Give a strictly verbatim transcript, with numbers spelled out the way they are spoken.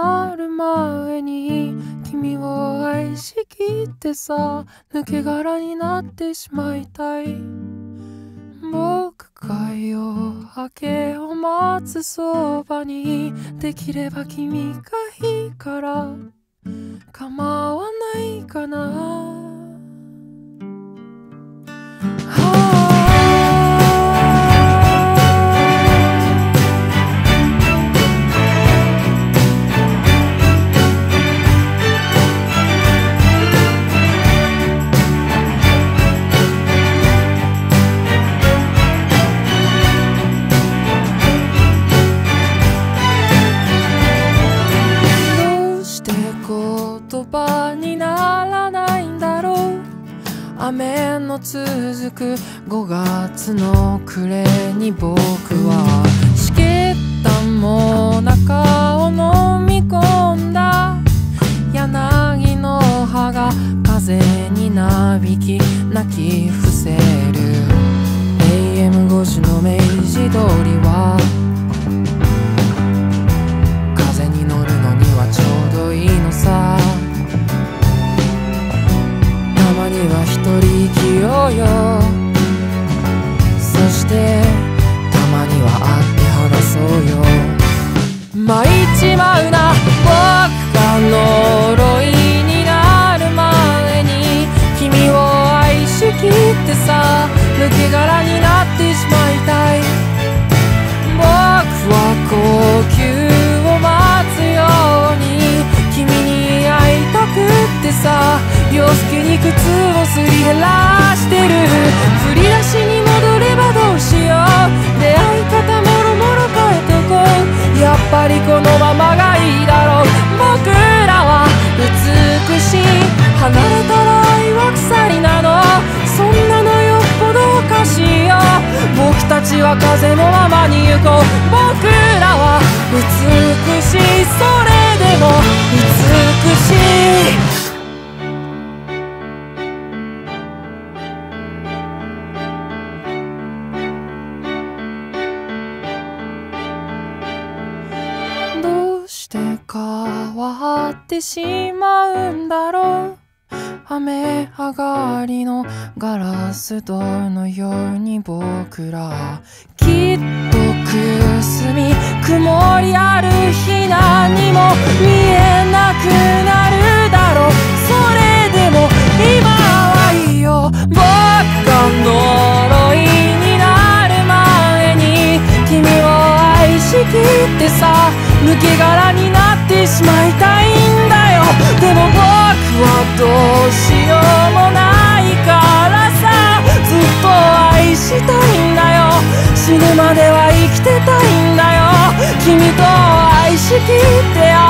なる前に君を愛しきってさ、抜け殻になってしまいたい。僕が夜明けを待つそばにできれば君がいいから構わないかな。言葉にならないんだろう。雨の続くごがつの暮れに僕はしけったもなかを飲み込んだ。柳の葉が風になびき泣き伏せる。 エーエム 越しの明治通りは風に乗るのにはちょうどいいのさ。たまには一人生きようよ。そしてたまには会って話そうよ。参っちまうな僕が呪いになる前に君を愛しきってさ、抜け殻になってしまいたい。僕は呼吸を待つように君に会いたくってさ、洋介に靴をすり減らしてる。振り出しに戻ればどうしよう。出会い方もろもろ変えとこう。やっぱりこのままがいいだろう。僕らは美しい、離れたら愛は鎖なの。そんなのよっぽどおかしいよ。僕たちは風のままに行こう。僕らは美しい、それでも美しい。どうして変わってしまうんだろう。雨上がりのガラス戸のように僕らきっとくすみ曇りある日何も見えなくなるだろう。それでも今はいいよ。僕が呪いになる前に君を愛しきってさ、抜け殻になってしまいたいんだよ。でも僕はどうしようもないからさ、ずっと愛したいんだよ。死ぬまでは生きてたいんだよ。君と愛しきってよ。